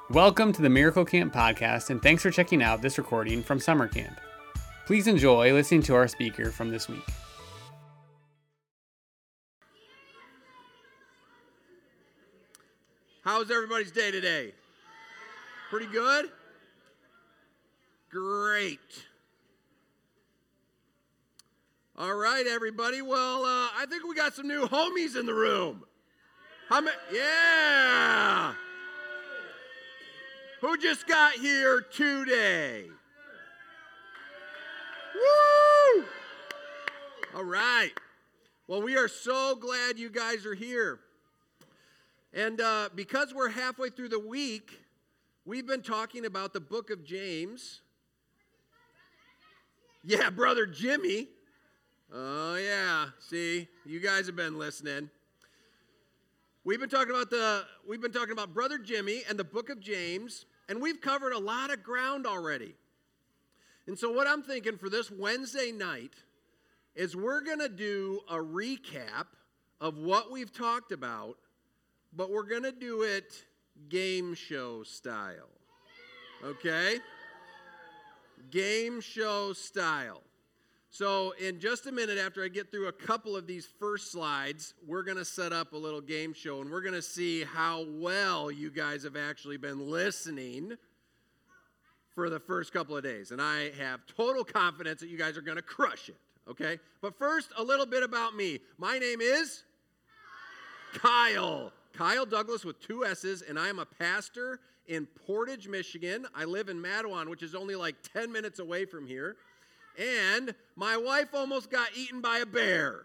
Welcome to the Miracle Camp podcast, and thanks for checking out this recording from summer camp. Please enjoy listening to our speaker from this week. How's everybody's day today? Pretty good? Great. All right, everybody. Well, I think we got some new homies in the room. How many? Yeah. Who just got here today? Woo! All right. Well, we are so glad you guys are here. And because we're halfway through the week, we've been talking about the book of James. Yeah, Brother Jimmy. Oh, yeah. See, you guys have been listening. We've been talking about Brother Jimmy and the book of James, and we've covered a lot of ground already. And so what I'm thinking for this Wednesday night is we're going to do a recap of what we've talked about, but we're going to do it game show style. Okay? Game show style. So in just a minute, after I get through a couple of these first slides, we're going to set up a little game show, and we're going to see how well you guys have actually been listening for the first couple of days. And I have total confidence that you guys are going to crush it, okay? But first, a little bit about me. My name is Kyle. Kyle Douglas with 2 S's, and I am a pastor in Portage, Michigan. I live in Mattawan, which is only like 10 minutes away from here. And my wife almost got eaten by a bear.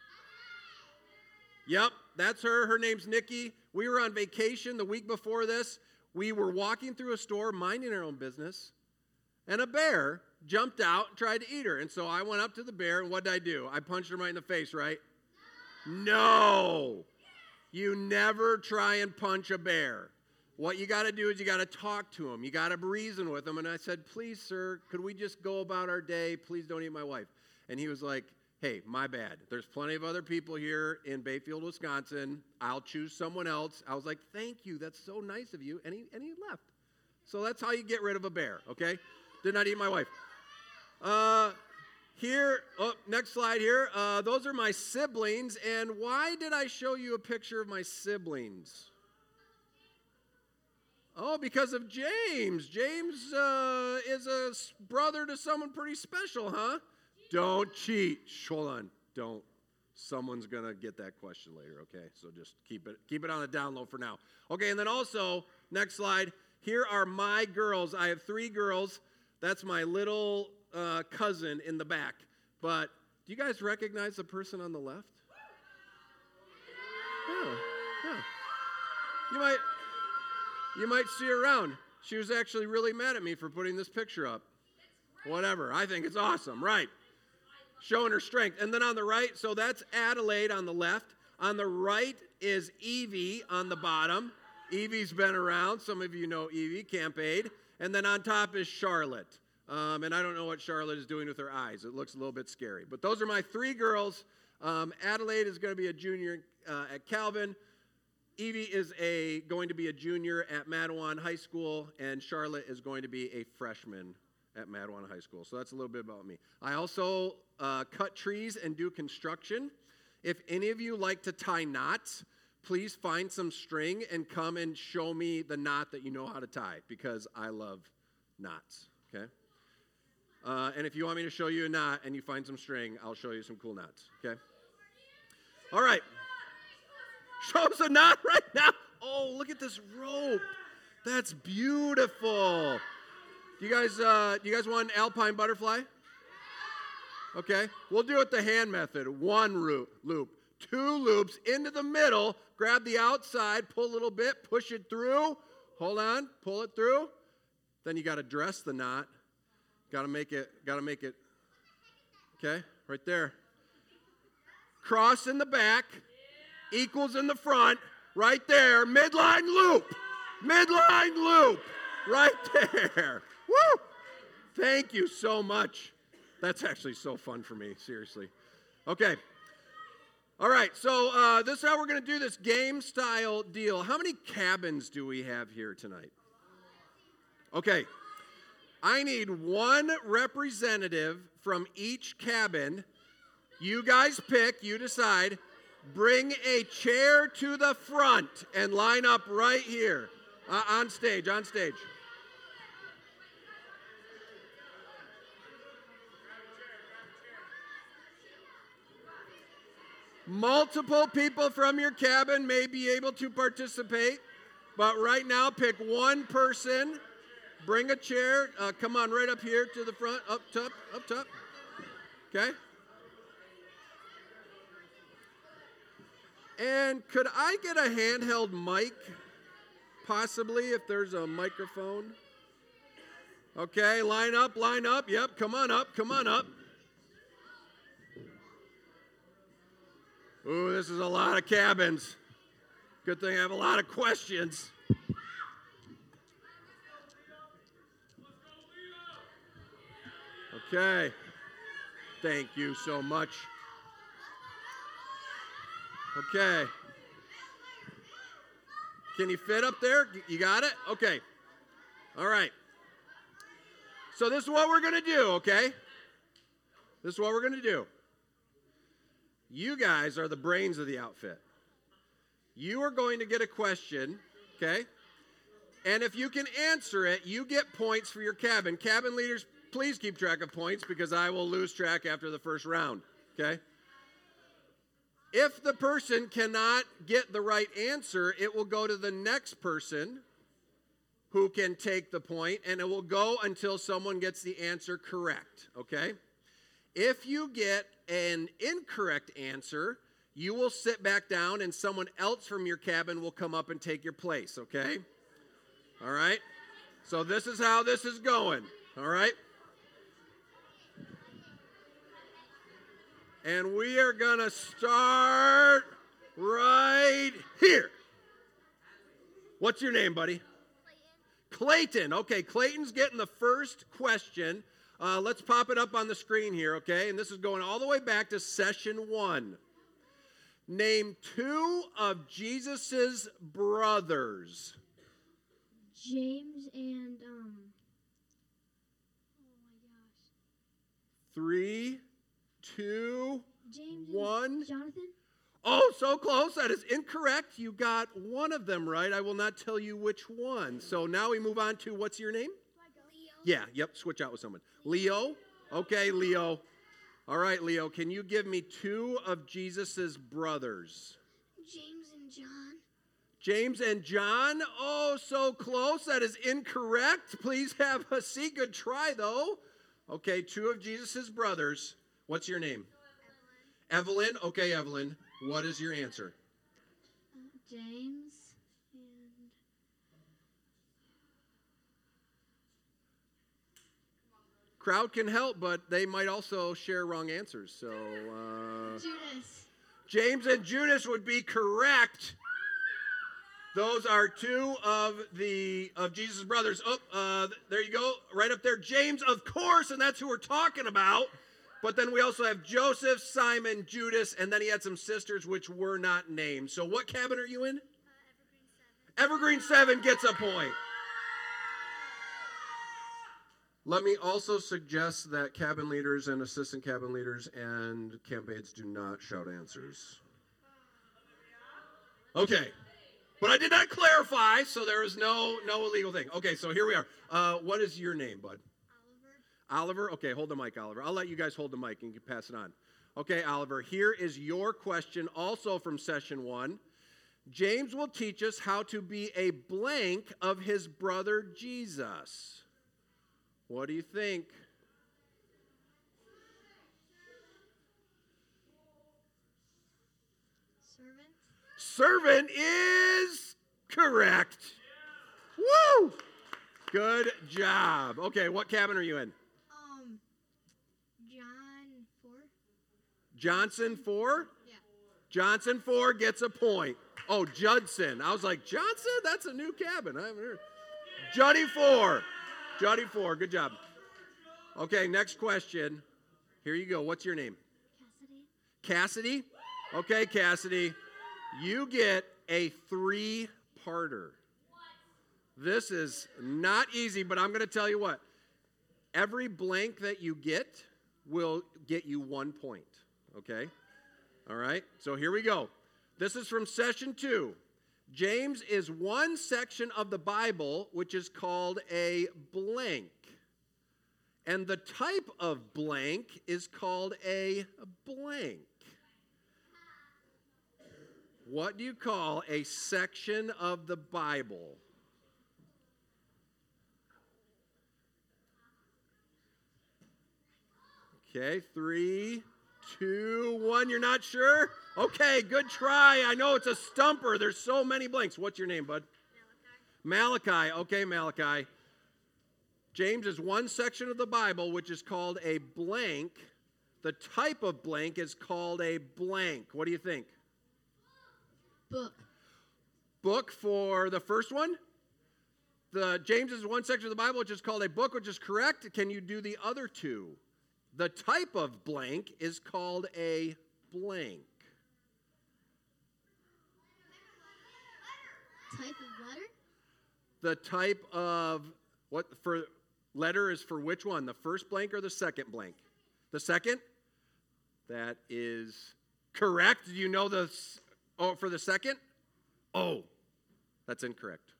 Yep, that's her. Her name's Nikki. We were on vacation the week before this. We were walking through a store, minding our own business, and a bear jumped out and tried to eat her. And so I went up to the bear, and what did I do? I punched him right in the face, right? No. You never try and punch a bear. What you got to do is you got to talk to him. You got to reason with him. And I said, please, sir, could we just go about our day? Please don't eat my wife. And he was like, hey, my bad. There's plenty of other people here in Bayfield, Wisconsin. I'll choose someone else. I was like, thank you. That's so nice of you. And he left. So that's how you get rid of a bear, okay? Did not eat my wife. Next slide here. Those are my siblings. And why did I show you a picture of my siblings? Oh, because of James. James is a brother to someone pretty special, huh? Don't cheat. Hold on. Don't. Someone's going to get that question later, okay? So just keep it on the down low for now. Okay, and then also, next slide. Here are my girls. I have 3 girls. That's my little cousin in the back. But do you guys recognize the person on the left? Yeah. You might see her around. She was actually really mad at me for putting this picture up. Whatever. I think it's awesome. Right. Showing her strength. And then on the right, so that's Adelaide on the left. On the right is Evie on the bottom. Evie's been around. Some of you know Evie, Camp Aid. And then on top is Charlotte. And I don't know what Charlotte is doing with her eyes. It looks a little bit scary. But those are my 3 girls. Adelaide is going to be a junior at Calvin. Evie is going to be a junior at Mattawan High School, and Charlotte is going to be a freshman at Mattawan High School. So that's a little bit about me. I also cut trees and do construction. If any of you like to tie knots, please find some string and come and show me the knot that you know how to tie, because I love knots, okay? And if you want me to show you a knot and you find some string, I'll show you some cool knots, okay? All right. Show us a knot right now. Oh, look at this rope. That's beautiful. Do you guys want an alpine butterfly? Okay. We'll do it the hand method. 1 loop. 2 loops into the middle. Grab the outside. Pull a little bit. Push it through. Hold on. Pull it through. Then you got to dress the knot. Got to make it. Okay. Right there. Cross in the back. Equals in the front, right there, midline loop, right there. Woo! Thank you so much. That's actually so fun for me, seriously. Okay. All right, so this is how we're going to do this game-style deal. How many cabins do we have here tonight? Okay. I need one representative from each cabin. You guys pick, you decide. Bring a chair to the front and line up right here. On stage. Multiple people from your cabin may be able to participate, but right now pick one person. Bring a chair. Come on right up here to the front. Up top. Okay? And could I get a handheld mic, possibly, if there's a microphone? Okay, line up. Yep, come on up. Ooh, this is a lot of cabins. Good thing I have a lot of questions. Okay. Thank you so much. Okay. Can you fit up there? You got it? Okay. All right. So this is what we're going to do, okay? You guys are the brains of the outfit. You are going to get a question, okay? And if you can answer it, you get points for your cabin. Cabin leaders, please keep track of points because I will lose track after the first round, okay? If the person cannot get the right answer, it will go to the next person who can take the point, and it will go until someone gets the answer correct, okay? If you get an incorrect answer, you will sit back down and someone else from your cabin will come up and take your place, okay? All right? So this is how this is going, all right? And we are going to start right here. What's your name, buddy? Clayton. Okay, Clayton's getting the first question. Let's pop it up on the screen here, okay? And this is going all the way back to session 1. Name 2 of Jesus's brothers. James and, oh my gosh. 3, 2, James 1. And Jonathan? Oh, so close. That is incorrect. You got one of them right. I will not tell you which one. So now we move on to, what's your name? Leo. Yep, switch out with someone. Leo? Okay, Leo. All right, Leo, can you give me 2 of Jesus's brothers? James and John. James and John? Oh, so close. That is incorrect. Please have a seat. Good try, though. Okay, 2 of Jesus's brothers. What's your name? Evelyn. Okay, Evelyn. What is your answer? James and... Crowd can help, but they might also share wrong answers. So, Judas. James and Judas would be correct. Those are 2 of Jesus' brothers. Oh, there you go, right up there. James, of course, and that's who we're talking about. But then we also have Joseph, Simon, Judas, and then he had some sisters which were not named. So what cabin are you in? Evergreen 7 gets a point. Let me also suggest that cabin leaders and assistant cabin leaders and camp aides do not shout answers. Okay. But I did not clarify, so there is no illegal thing. Okay, so here we are. What is your name, bud? Oliver? Okay, hold the mic, Oliver. I'll let you guys hold the mic and you can pass it on. Okay, Oliver, here is your question also from session 1. James will teach us how to be a blank of his brother Jesus. What do you think? Servant is correct. Woo! Good job. Okay, what cabin are you in? John 4. Johnson 4? Yeah. Johnson 4 gets a point. Oh, Judson. I was like, Johnson? That's a new cabin. I haven't heard. Juddy 4. Juddy 4. Good job. Okay, next question. Here you go. What's your name? Cassidy. Cassidy? Okay, Cassidy. You get a 3-parter. This is not easy, but I'm going to tell you what. Every blank that you get will get you 1 point, okay? All right, so here we go. This is from session 2. James is one section of the Bible which is called a blank. And the type of blank is called a blank. What do you call a section of the Bible? Okay, 3, 2, 1. You're not sure? Okay, good try. I know it's a stumper. There's so many blanks. What's your name, bud? Malachi. Okay, Malachi. James is one section of the Bible which is called a blank. The type of blank is called a blank. What do you think? Book. Book for the first one? James is one section of the Bible which is called a book, which is correct. Can you do the other two? The type of blank is called a blank. Type of letter? The type of, what for letter is for which one? The first blank or the second blank? The second? That is correct. Do you know for the second? Oh, that's incorrect.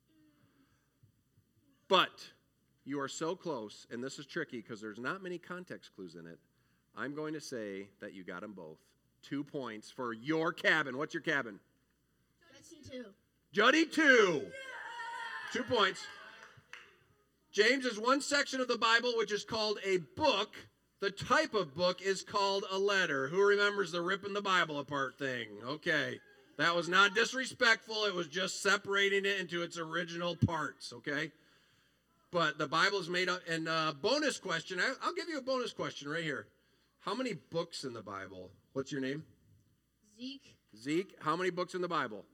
But you are so close, and this is tricky because there's not many context clues in it. I'm going to say that you got them both. 2 points for your cabin. What's your cabin? Judson 2. Juddy 2. 2 points. James is one section of the Bible which is called a book. The type of book is called a letter. Who remembers the ripping the Bible apart thing? Okay. That was not disrespectful. It was just separating it into its original parts, okay? But the Bible is made up. And bonus question, I'll give you a bonus question right here. How many books in the Bible? What's your name? Zeke. Zeke. How many books in the Bible?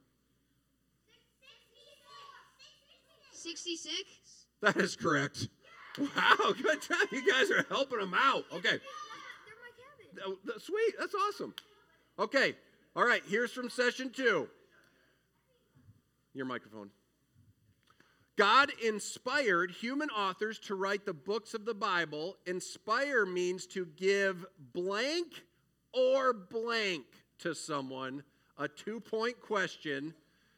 66. That is correct. Wow, good job. You guys are helping them out. Okay. They're my cabin. Sweet. That's awesome. Okay. All right. Here's from session 2. Your microphone. God inspired human authors to write the books of the Bible. Inspire means to give blank or blank to someone. A 2-point question.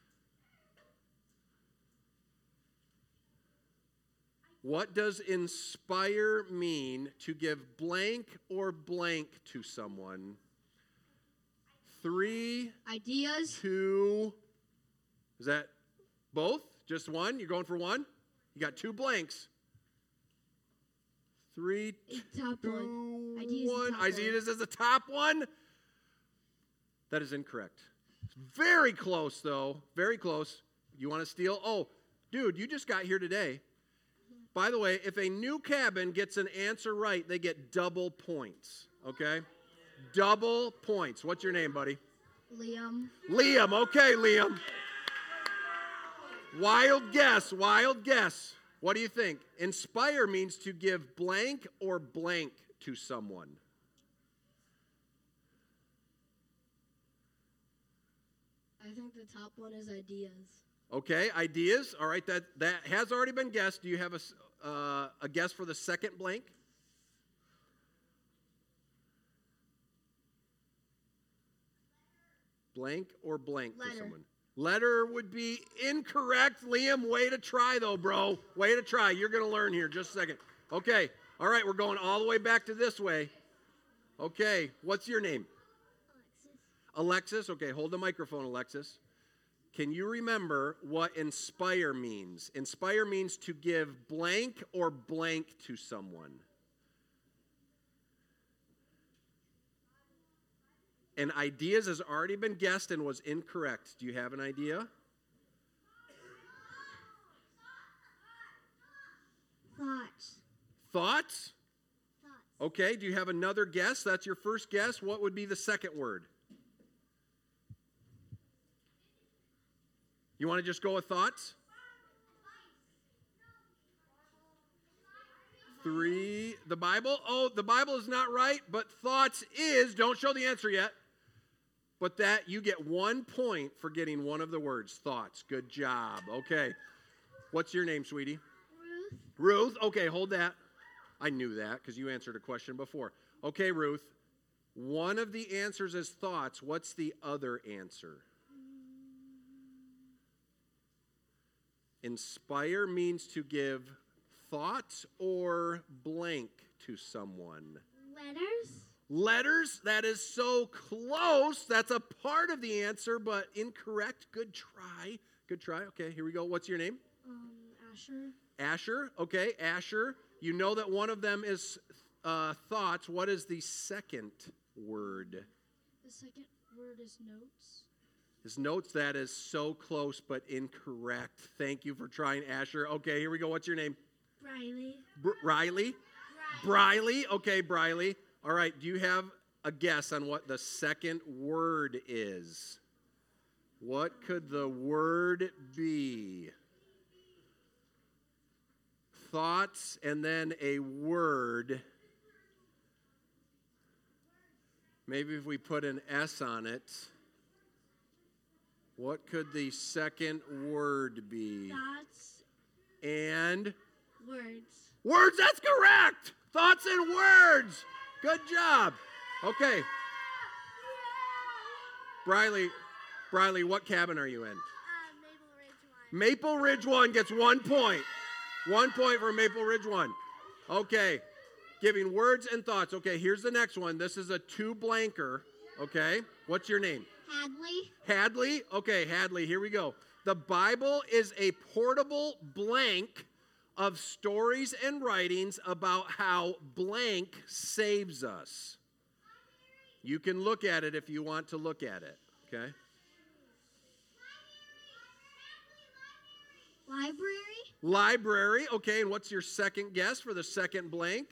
What does inspire mean to give blank or blank to someone? 3, Ideas. 2, is that both? Just one? You're going for one? You got 2 blanks. 3, Top 2, one. Ideas. 1. Top one. Ideas is the top one. That is incorrect. It's very close, though. Very close. You want to steal? Oh, dude, you just got here today. By the way, if a new cabin gets an answer right, they get double points, okay? Double points. What's your name, buddy? Liam. Liam. Okay, Liam. Wild guess, wild guess. What do you think? Inspire means to give blank or blank to someone. I think the top one is ideas. Okay, ideas. All right, that has already been guessed. Do you have a guess for the second blank? Blank or blank to someone? Letter would be incorrect. Liam, way to try, though, bro. Way to try. You're going to learn here. Just a second. Okay. All right, we're going all the way back to this way. Okay. What's your name? Alexis. Okay, hold the microphone, Alexis. Can you remember what inspire means? Inspire means to give blank or blank to someone. And ideas has already been guessed and was incorrect. Do you have an idea? Thoughts. Thoughts? Okay, do you have another guess? That's your first guess. What would be the second word? You want to just go with thoughts? 3, the Bible. Oh, the Bible is not right, but thoughts is. Don't show the answer yet. But that, you get 1 point for getting one of the words, thoughts. Good job. Okay. What's your name, sweetie? Ruth. Ruth. Okay, hold that. I knew that because you answered a question before. Okay, Ruth. One of the answers is thoughts. What's the other answer? Inspire means to give thoughts or blank to someone. Letters. Letters, that is so close. That's a part of the answer, but incorrect. Good try. Good try. Okay, here we go. What's your name? Asher. Asher. Okay, Asher. You know that one of them is thoughts. What is the second word? The second word is notes. His notes, that is so close but incorrect. Thank you for trying, Asher. Okay, here we go. What's your name? Briley. Riley? Briley. Okay, Briley. All right, do you have a guess on what the second word is? What could the word be? Thoughts and then a word. Maybe if we put an S on it. What could the second word be? Thoughts. And? Words. Words, that's correct! Thoughts and words! Good job. Okay. Briley, what cabin are you in? Maple Ridge 1 gets 1 point. 1 point for Maple Ridge 1. Okay. Giving words and thoughts. Okay, here's the next one. This is a 2-blanker. Okay. What's your name? Hadley. Hadley? Okay, Hadley, here we go. The Bible is a portable blank of stories and writings about how blank saves us. You can look at it if you want to look at it, okay? Library. Okay, and what's your second guess for the second blank?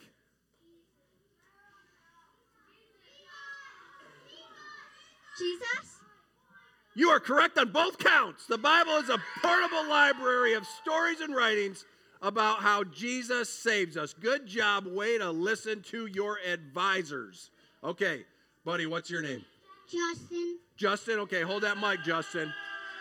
Jesus. You are correct on both counts. The Bible is a portable library of stories and writings about how Jesus saves us. Good job. Way to listen to your advisors. Okay, buddy, what's your name? Justin. Justin, okay, hold that mic, Justin.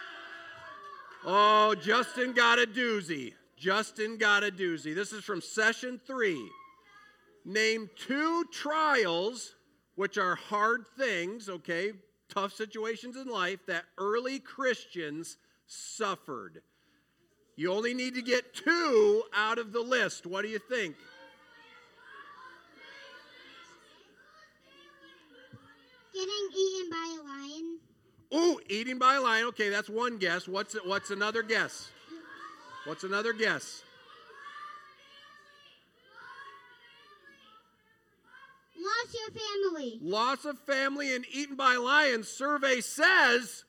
Oh, Justin got a doozy. Justin got a doozy. This is from session 3. Name 2 trials, which are hard things, okay, tough situations in life that early Christians suffered. You only need to get 2 out of the list. What do you think? Getting eaten by a lion. Ooh, eating by a lion. Okay, that's one guess. What's another guess? What's another guess? Lost your family. Loss of family and eaten by lions. Survey says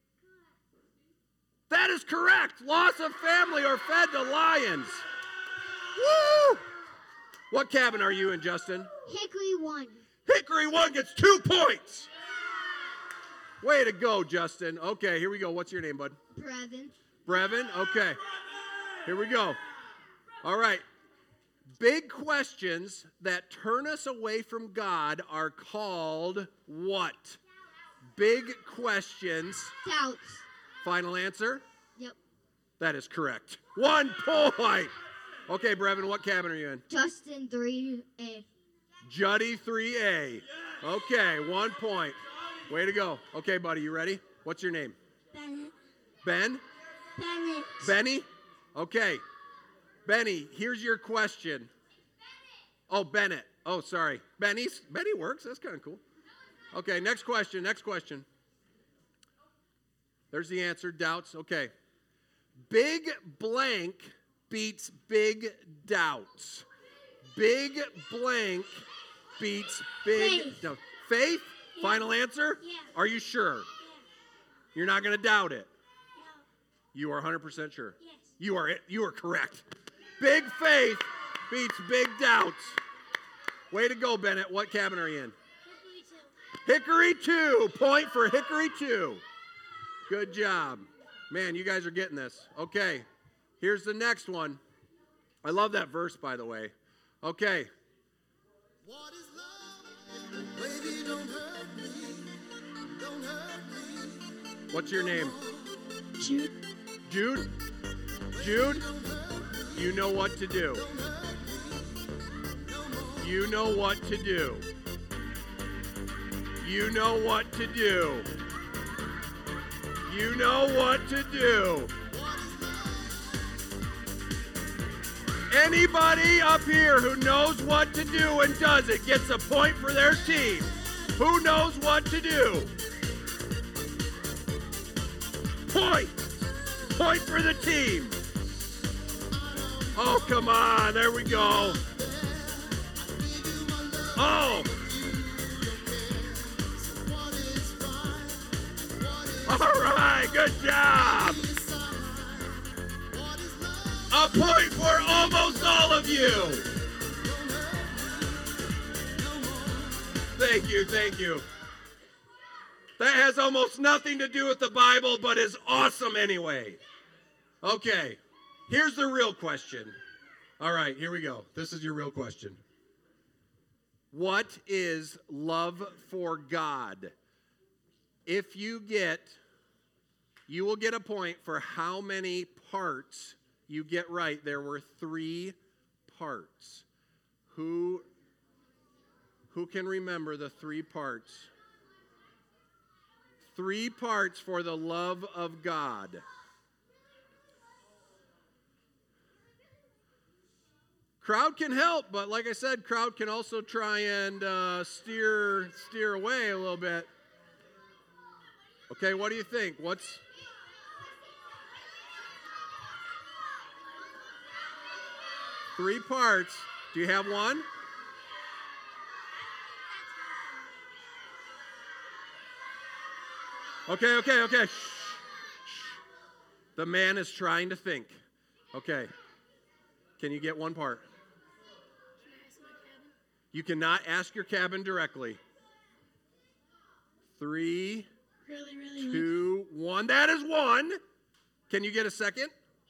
that is correct. Loss of family or fed to lions. Woo! What cabin are you in, Justin? Hickory 1. Hickory 1 gets 2 points. Way to go, Justin. Okay, here we go. What's your name, bud? Brevin. Brevin? Okay. Here we go. All right. Big questions that turn us away from God are called what? Big questions. Doubts. Final answer? Yep. That is correct. 1 point. Okay, Brevin, what cabin are you in? Justin 3A. Juddy 3A. Okay, 1 point. Way to go. Okay, buddy, you ready? What's your name? Bennett. Ben? Bennett. Benny? Okay. Benny, here's your question. Oh, Bennett. Oh, sorry. Benny works. That's kind of cool. Okay, next question. There's the answer. Doubts. Okay. Big blank beats big doubts. Big blank beats big doubts. Faith? Final answer? Yeah. Are you sure? Yeah. You're not going to doubt it? No. You are 100% sure? Yes. You are correct. Big faith beats big doubts. Way to go, Bennett. What cabin are you in? Hickory 2. Hickory 2. Point for Hickory 2. Good job. Man, you guys are getting this. Okay. Here's the next one. I love that verse, by the way. Okay. What is love? Baby, don't hurt me. Don't hurt me. What's your name? Jude. Jude? Jude, you know what to do. You know what to do. You know what to do. You know what to do. Anybody up here who knows what to do and does it gets a point for their team. Who knows what to do? Point. Point for the team. Oh, come on. There we go. Oh. All right. Good job. A point for almost all of you. Thank you, thank you. That has almost nothing to do with the Bible, but is awesome anyway. Okay, here's the real question. All right, here we go. This is your real question. What is love for God? If you will get a point for how many parts you get right. There were 3 parts. Who can remember the 3 parts? 3 parts for the love of God. Crowd can help, but like I said, crowd can also try and steer away a little bit. Okay, what do you think? What's 3 parts? Do you have one? Okay. Shh. The man is trying to think. Okay. Can you get one part? You cannot ask your cabin directly. 3, 2, 1. That is 1. Can you get a second?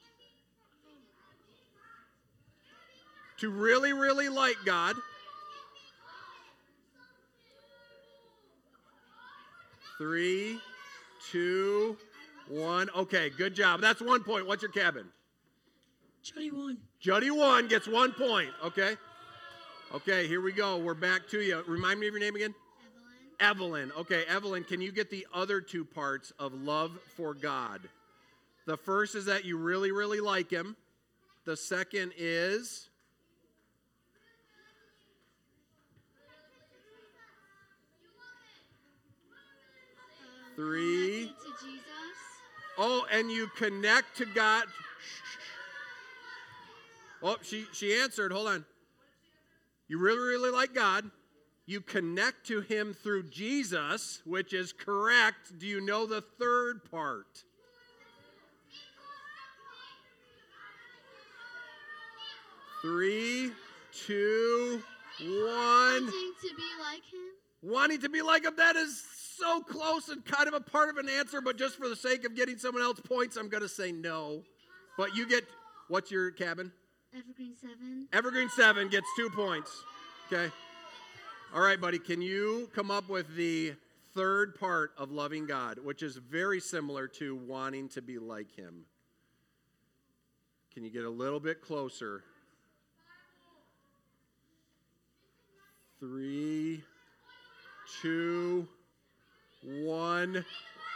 To really, really like God. 3, 2, 1. Okay, good job. That's 1 point. What's your cabin? Juddy won. Juddy 1 gets 1 point. Okay. Okay, here we go. We're back to you. Remind me of your name again? Evelyn. Okay, Evelyn, can you get the other 2 parts of love for God? The first is that you really, really like him. The second is... 3. To Jesus. Oh, and you connect to God. Oh, she answered. Hold on. You really, really like God. You connect to him through Jesus, which is correct. Do you know the third part? 3, 2, 1. Wanting to be like him. Wanting to be like him. That is so close and kind of a part of an answer, but just for the sake of getting someone else points, I'm going to say no. But you get, what's your cabin? Evergreen 7. Evergreen 7 gets 2 points. Okay. All right, buddy, can you come up with the third part of loving God, which is very similar to wanting to be like him? Can you get a little bit closer? 3, 2, 1.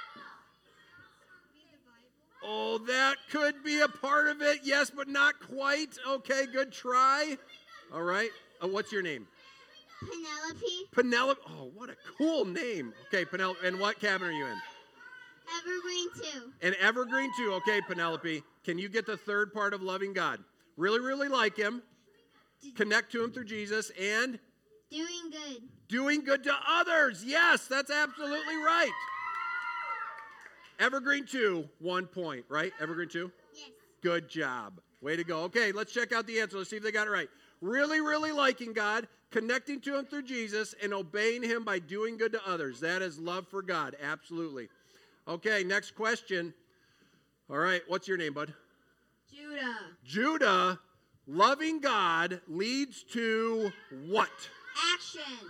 Oh, that could be a part of it. Yes, but not quite. Okay, good try. All right. What's your name? Penelope. Penelope. Oh, what a cool name. Okay, Penelope. And what cabin are you in? Evergreen 2. And Evergreen 2. Okay, Penelope. Can you get the third part of loving God? Really, really like him. Connect to him through Jesus and Doing good. doing good to others. Yes, that's absolutely right. Evergreen 2, 1 point, right? Evergreen 2? Yes. Good job. Way to go. Okay, let's check out the answer. Let's see if they got it right. Really, really liking God, connecting to him through Jesus, and obeying him by doing good to others. That is love for God. Absolutely. Okay, next question. All right, what's your name, bud? Judah. Judah, loving God leads to what? Action.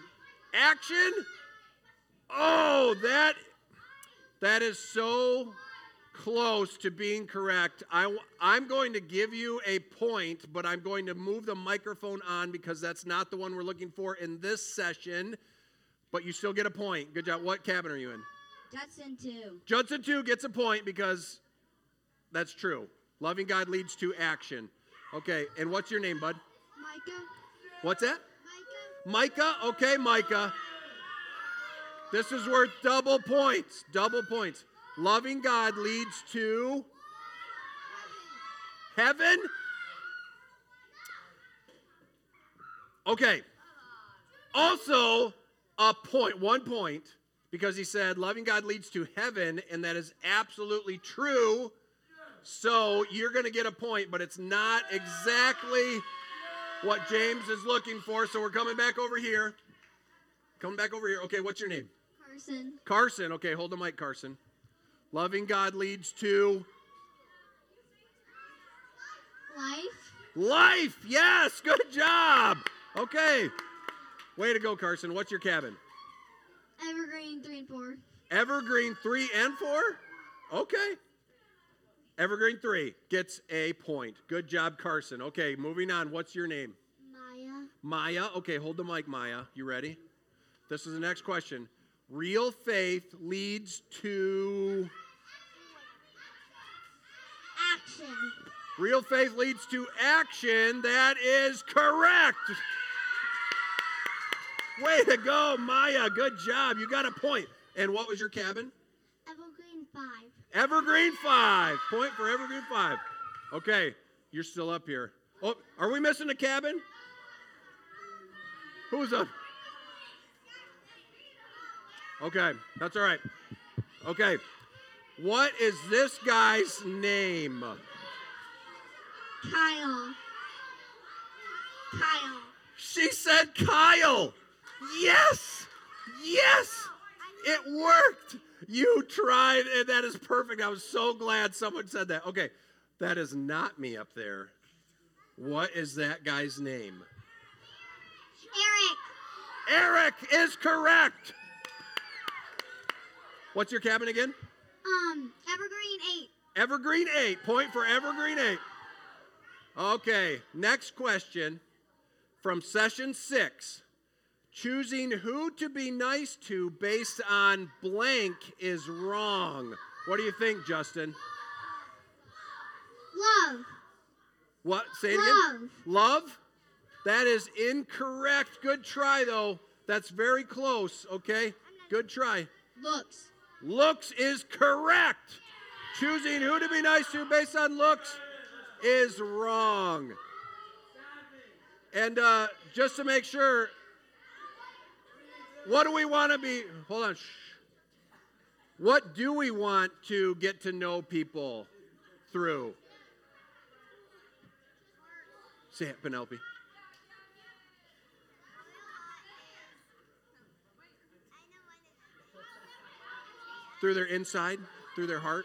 Action? Oh, that is so close to being correct. I'm going to give you a point, but I'm going to move the microphone on because that's not the one we're looking for in this session. But you still get a point. Good job. What cabin are you in? Judson 2. Judson 2 gets a point because that's true. Loving God leads to action. Okay, and what's your name, bud? Micah. What's that? Micah. Micah? Okay, Micah. This is worth double points. Double points. Loving God leads to heaven? Okay. Also, a point, 1 point, because he said loving God leads to heaven, and that is absolutely true. So you're going to get a point, but it's not exactly what James is looking for. So we're coming back over here. Coming back over here. Okay, what's your name? Carson. Carson. Okay, hold the mic, Carson. Loving God leads to Life. life. Yes, good job. Okay. Way to go, Carson. What's your cabin? Evergreen 3 and 4. Evergreen 3 and 4? Okay. Evergreen 3 gets a point. Good job, Carson. Okay, moving on. What's your name? Maya. Maya. Okay, hold the mic, Maya. You ready? This is the next question. Real faith leads to... Action. Real faith leads to action. That is correct. Way to go, Maya. Good job. You got a point. And what was your cabin? Evergreen 5. Evergreen 5. Point for Evergreen 5. Okay, you're still up here. Oh, are we missing a cabin? Who's up? Okay, that's all right. Okay, what is this guy's name? Kyle. Kyle. She said Kyle. Yes, yes, it worked. You tried, and that is perfect. I was so glad someone said that. Okay, that is not me up there. What is that guy's name? Eric. Eric is correct. What's your cabin again? Evergreen 8. Evergreen 8. Point for Evergreen 8. Okay, next question from session 6. Choosing who to be nice to based on blank is wrong. What do you think, Justin? Love. What? Say it again. Love. Love? That is incorrect. Good try, though. That's very close, okay? Good try. Looks. Looks is correct. Choosing who to be nice to based on looks is wrong. And just to make sure, what do we want to be? Hold on. Shh. What do we want to get to know people through? Say it, Penelope. Through their inside, through their heart.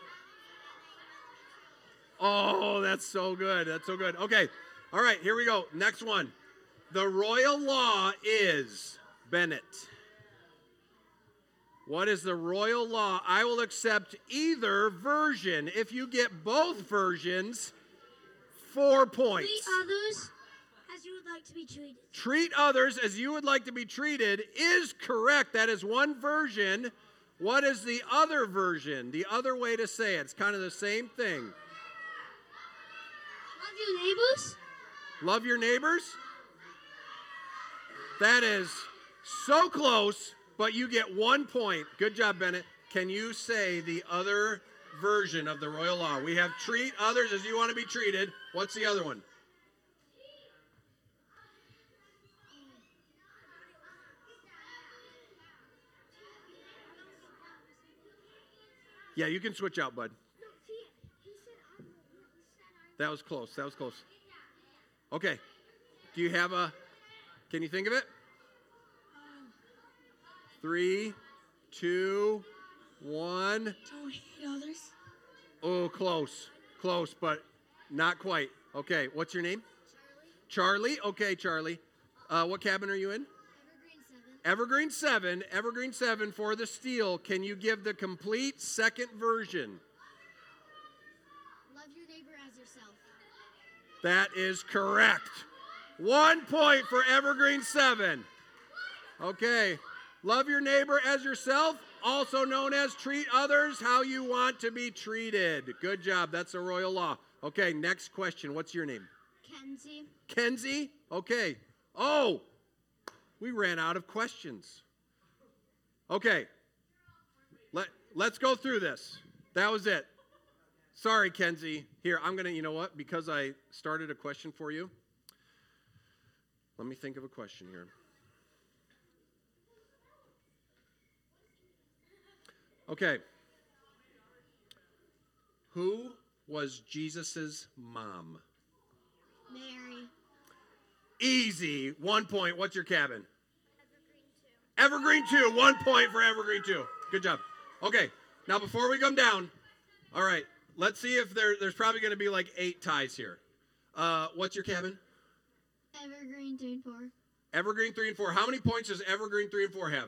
Oh, that's so good. That's so good. Okay. All right, here we go. Next one. The royal law is Bennett. What is the royal law? I will accept either version. If you get both versions, 4 points. Treat others as you would like to be treated. Treat others as you would like to be treated is correct. That is one version. What is the other version? The other way to say it. It's kind of the same thing. Love your neighbors. Love your neighbors? That is so close, but you get 1 point. Good job, Bennett. Can you say the other version of the royal law? We have treat others as you want to be treated. What's the other one? Yeah, you can switch out, bud. That was close. That was close. Okay. Do you have can you think of it? 3, 2, 1. Don't hate others. Oh, close. Close, but not quite. Okay, what's your name? Charlie. Okay, Charlie. What cabin are you in? Evergreen 7. Evergreen 7. Evergreen 7 for the steal. Can you give the complete second version? as yourself. That is correct. 1 point for Evergreen 7. Okay. Love your neighbor as yourself, also known as treat others how you want to be treated. Good job. That's a royal law. Okay, next question. What's your name? Kenzie. Kenzie? Okay. Oh, we ran out of questions. Okay. Let's go through this. That was it. Sorry, Kenzie. Here, I'm going to, you know what? Because I started a question for you, let me think of a question here. Okay. Who was Jesus' mom? Mary. Easy. 1 point. What's your cabin? Evergreen 2. 1 point for Evergreen 2. Good job. Okay. Now, before we come down, all right, let's see if there's probably going to be like 8 ties here. What's your cabin? Evergreen 3 and 4. Evergreen 3 and 4. How many points does Evergreen 3 and 4 have?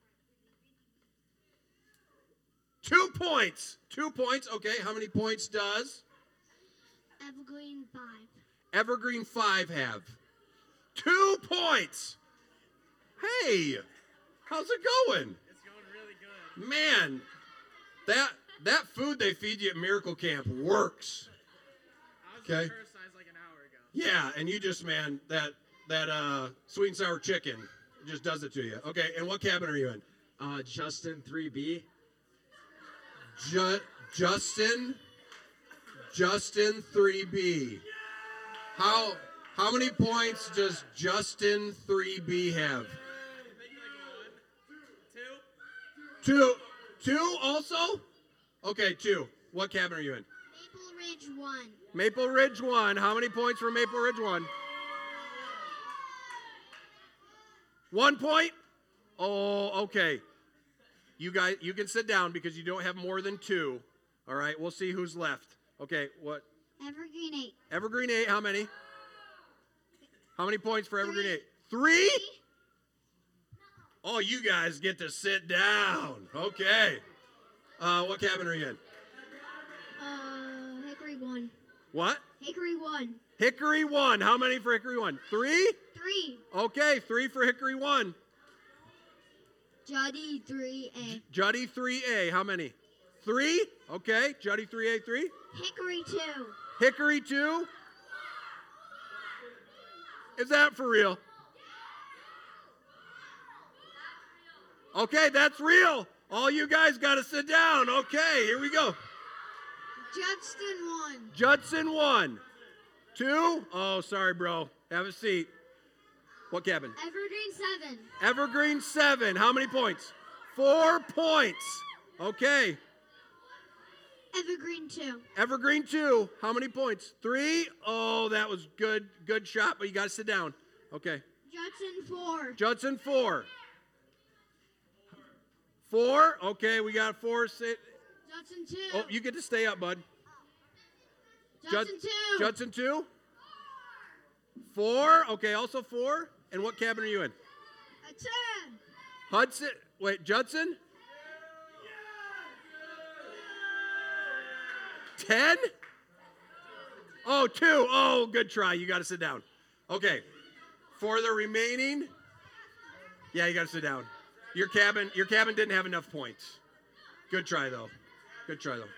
2 points. 2 points. Okay. How many points does Evergreen 5. Evergreen 5 have? 2 points. Hey, how's it going? It's going really good. Man, that food they feed you at Miracle Camp works. I was Okay. criticized like an hour ago. Yeah, and you just, man, that sweet and sour chicken just does it to you. Okay, and what cabin are you in? Justin 3B. Justin 3B. How many points does Justin 3B have? Two also? Okay, 2. What cabin are you in? Maple Ridge 1. Maple Ridge 1. How many points for Maple Ridge 1? 1 point? Oh, okay. You guys, you can sit down because you don't have more than 2. All right, we'll see who's left. Okay, what? Evergreen 8. Evergreen 8, how many? How many points for Evergreen 8? 3? 3? Oh, you guys get to sit down. Okay. What cabin are you in? Hickory 1. What? Hickory 1. Hickory 1. How many for Hickory 1? 3? 3. Okay, 3 for Hickory 1. Juddy 3A. Juddy 3A. How many? 3? Okay, Juddy 3A, 3. Hickory 2. Hickory 2. Is that for real? Okay, that's real. All you guys got to sit down. Okay, here we go. Judson 1. Judson 1. 2? Oh, sorry, bro. Have a seat. What cabin? Evergreen 7. Evergreen 7. How many points? 4 points. Okay. Evergreen 2. Evergreen 2. How many points? 3? Oh, that was good. Good shot, but you got to sit down. Okay. Judson 4. Judson 4. 4? Okay, we got 4. Judson 2. Oh, you get to stay up, bud. Judson 2. Judson 2? 4? Okay, also 4. And what cabin are you in? A 10. Hudson? Wait, Judson? 10? Oh, 2. Oh, good try. You got to sit down. Okay. For the remaining, yeah, you got to sit down. Your cabin didn't have enough points. Good try, though. Good try, though.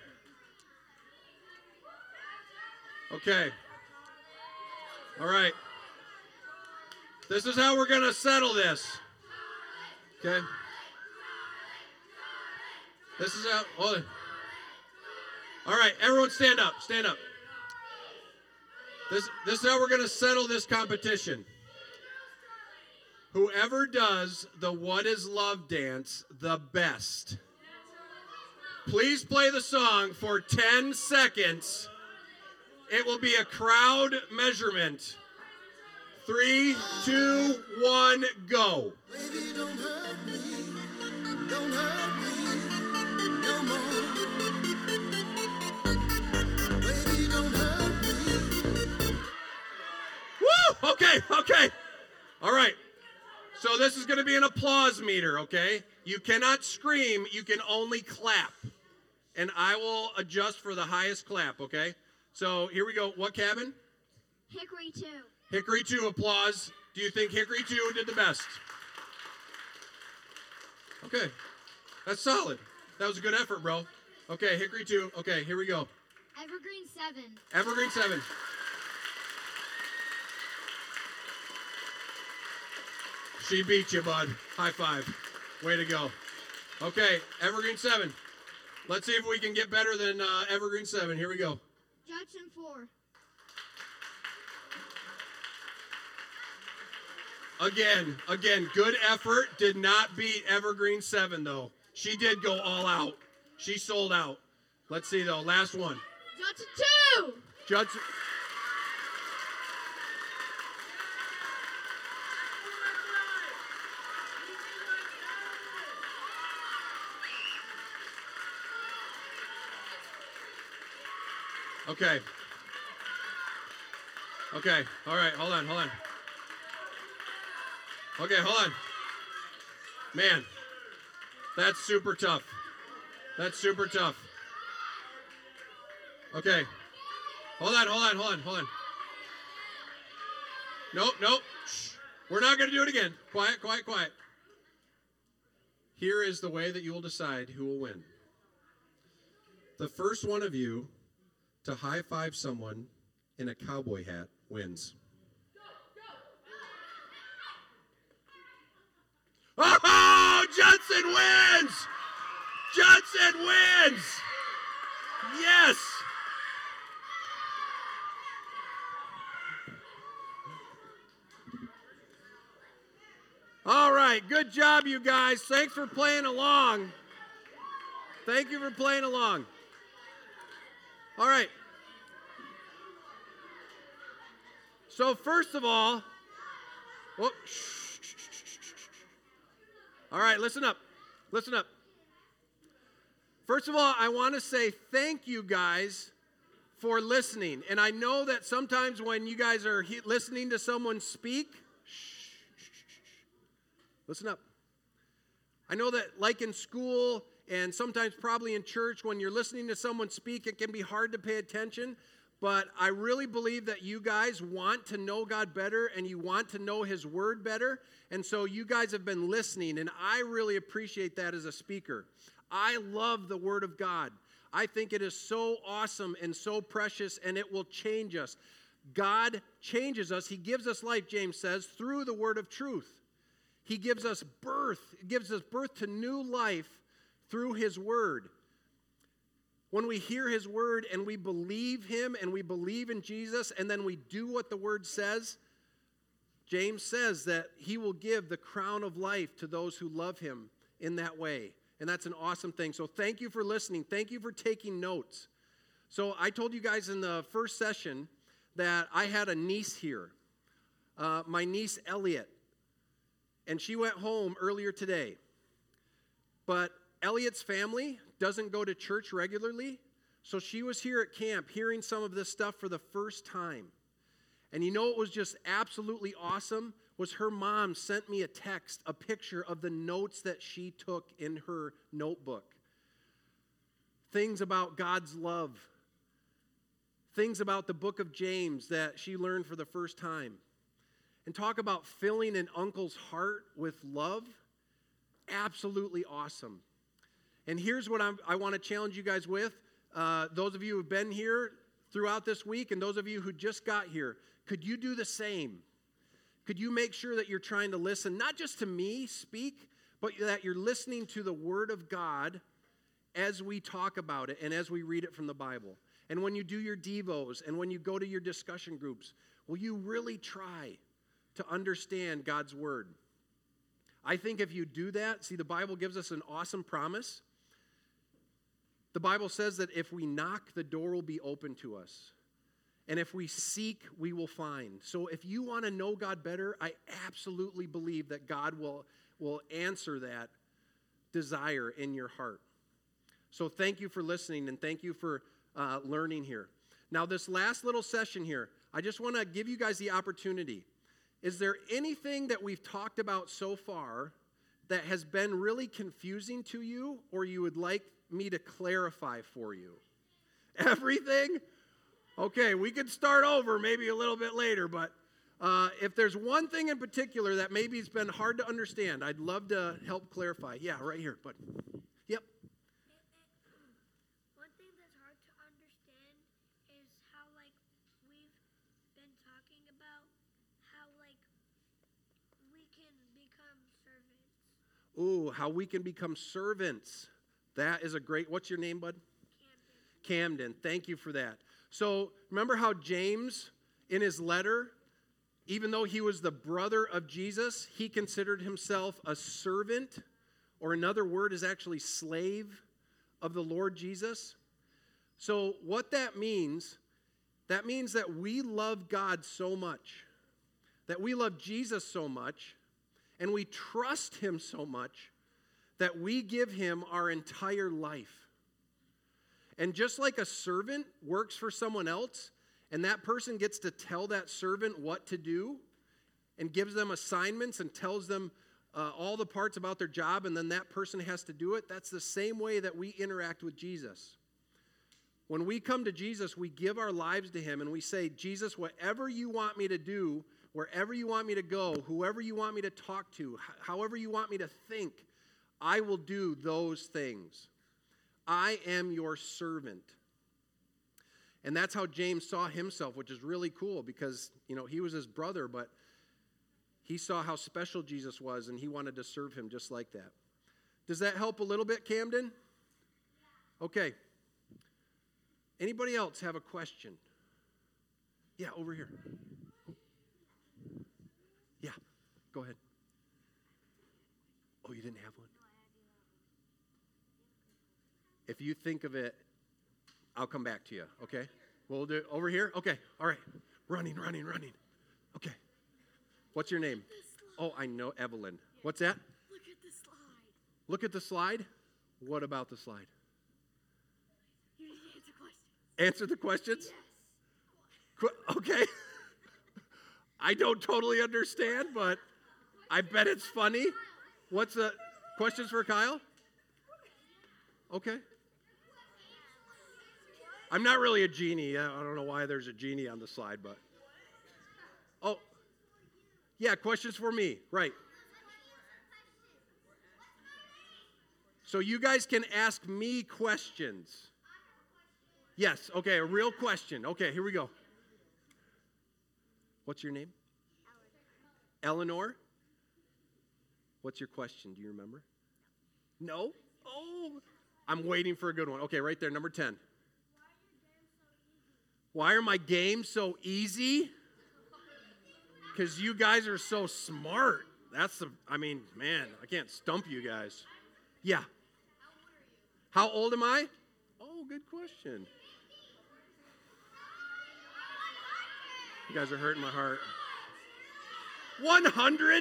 Okay. All right. This is how we're going to settle this. Okay? This is how, hold on. All right, everyone stand up, stand up. This is how we're going to settle this competition. Whoever does the What is Love dance the best, please play the song for 10 seconds. It will be a crowd measurement. 3, 2, 1, go. Baby, don't hurt me. Don't hurt me no more. Baby, don't hurt me. Woo! Okay. All right. So this is going to be an applause meter, okay? You cannot scream. You can only clap. And I will adjust for the highest clap, okay? So here we go. What cabin? Hickory 2. Hickory 2, applause. Do you think Hickory 2 did the best? Okay, that's solid. That was a good effort, bro. Okay, Hickory 2. Okay, here we go. Evergreen 7. Evergreen 7. She beat you, bud. High five. Way to go. Okay, Evergreen 7. Let's see if we can get better than Evergreen 7. Here we go. Judson 4. Again, good effort. Did not beat Evergreen 7, though. She did go all out. She sold out. Let's see, though. Last one. Judson 2. Judson. Okay. Okay. All right. Hold on. Okay, hold on. Man, that's super tough. Okay. Hold on. Nope. Shh. We're not going to do it again. Quiet. Here is the way that you will decide who will win. The first one of you to high-five someone in a cowboy hat wins. Oh, Judson wins! Yes! All right, good job, you guys. Thanks for playing along. Thank you for playing along. All right. So first of all, all right, listen up. First of all, I want to say thank you guys for listening. And I know that sometimes when you guys are listening to someone speak, listen up. I know that like in school and sometimes probably in church, when you're listening to someone speak, it can be hard to pay attention. But I really believe that you guys want to know God better and you want to know His Word better. And so you guys have been listening, and I really appreciate that as a speaker. I love the Word of God. I think it is so awesome and so precious, and it will change us. God changes us. He gives us life, James says, through the Word of truth. He gives us birth. He gives us birth to new life through His Word. When we hear His Word and we believe Him and we believe in Jesus and then we do what the Word says, James says that He will give the crown of life to those who love Him in that way. And that's an awesome thing. So thank you for listening. Thank you for taking notes. So I told you guys in the first session that I had a niece here, my niece Elliot. And she went home earlier today. But Elliot's family doesn't go to church regularly, so she was here at camp hearing some of this stuff for the first time. And you know what was just absolutely awesome was her mom sent me a text, a picture of the notes that she took in her notebook. Things about God's love. Things about the book of James that she learned for the first time. And talk about filling an uncle's heart with love. Absolutely awesome. And here's what I want to challenge you guys with. Those of you who have been here throughout this week and those of you who just got here, could you do the same? Could you make sure that you're trying to listen, not just to me speak, but that you're listening to the Word of God as we talk about it and as we read it from the Bible? And when you do your devos and when you go to your discussion groups, will you really try to understand God's Word? I think if you do that, see, the Bible gives us an awesome promise. The Bible says that if we knock, the door will be open to us. And if we seek, we will find. So if you want to know God better, I absolutely believe that God will answer that desire in your heart. So thank you for listening and thank you for learning here. Now, this last little session here, I just want to give you guys the opportunity. Is there anything that we've talked about so far that has been really confusing to you or you would like me to clarify for you? Everything? Okay, we could start over maybe a little bit later, but if there's one thing in particular that maybe it's been hard to understand, I'd love to help clarify. Yeah, right here, bud. Yep. One thing that's hard to understand is how, like, we've been talking about how, like, we can become servants. Ooh, how we can become servants. That is a great, what's your name, bud? Camden. Thank you for that. So remember how James, in his letter, even though he was the brother of Jesus, he considered himself a servant, or another word is actually slave of the Lord Jesus. So what that means that we love God so much, that we love Jesus so much, and we trust him so much that we give him our entire life. And just like a servant works for someone else, and that person gets to tell that servant what to do and gives them assignments and tells them all the parts about their job, and then that person has to do it, that's the same way that we interact with Jesus. When we come to Jesus, we give our lives to him, and we say, Jesus, whatever you want me to do, wherever you want me to go, whoever you want me to talk to, however you want me to think, I will do those things. I am your servant. And that's how James saw himself, which is really cool because, he was his brother, but he saw how special Jesus was, and he wanted to serve him just like that. Does that help a little bit, Camden? Okay. Anybody else have a question? Yeah, over here. Yeah, go ahead. Oh, you didn't have one? If you think of it, I'll come back to you, okay? We'll do it over here? Okay, all right. Running. Okay. What's your name? Oh, I know, Evelyn. What's that? Look at the slide. Look at the slide? What about the slide? You need to answer questions. Answer the questions? Yes. Okay. I don't totally understand, but I bet it's funny. What's the questions for Kyle? Okay. I'm not really a genie. I don't know why there's a genie on the slide, but. Oh, yeah, questions for me. Right. So you guys can ask me questions. Yes, okay, a real question. Okay, here we go. What's your name? Eleanor. What's your question? Do you remember? No? Oh, I'm waiting for a good one. Okay, right there, number 10. Why are my games so easy? Because you guys are so smart. Man, I can't stump you guys. Yeah. How old am I? Oh, good question. You guys are hurting my heart. 100?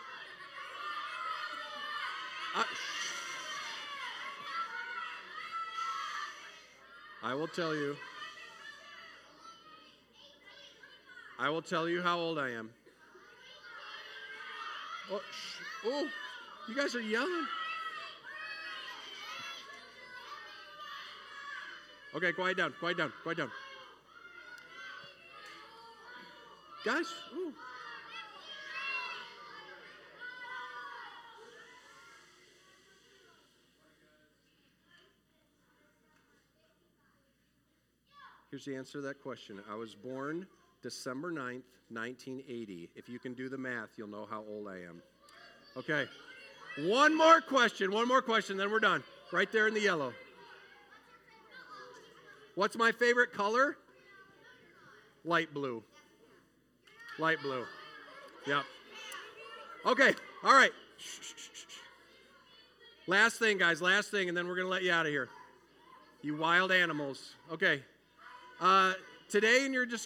I will tell you. I will tell you how old I am. Oh, you guys are yelling. Okay, quiet down. Guys, ooh. Here's the answer to that question. I was born December 9th, 1980. If you can do the math, you'll know how old I am. Okay. One more question, then we're done. Right there in the yellow. What's my favorite color? Light blue. Light blue. Yep. Okay, all right. Last thing, guys, and then we're going to let you out of here. You wild animals. Okay. Today in your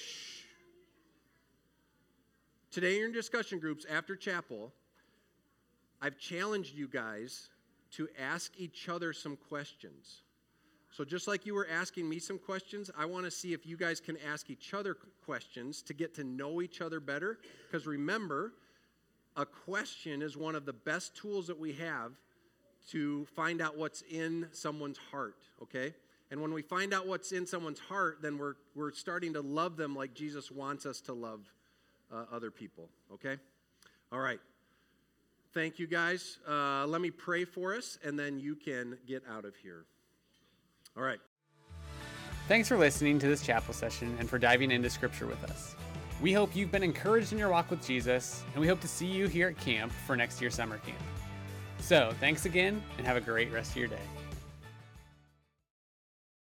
discussion groups after chapel, I've challenged you guys to ask each other some questions. So just like you were asking me some questions, I want to see if you guys can ask each other questions to get to know each other better. Because remember, a question is one of the best tools that we have to find out what's in someone's heart, okay? And when we find out what's in someone's heart, then we're starting to love them like Jesus wants us to love other people, okay? All right. Thank you, guys. Let me pray for us, and then you can get out of here. All right. Thanks for listening to this chapel session and for diving into Scripture with us. We hope you've been encouraged in your walk with Jesus, and we hope to see you here at camp for next year's summer camp. So, thanks again, and have a great rest of your day.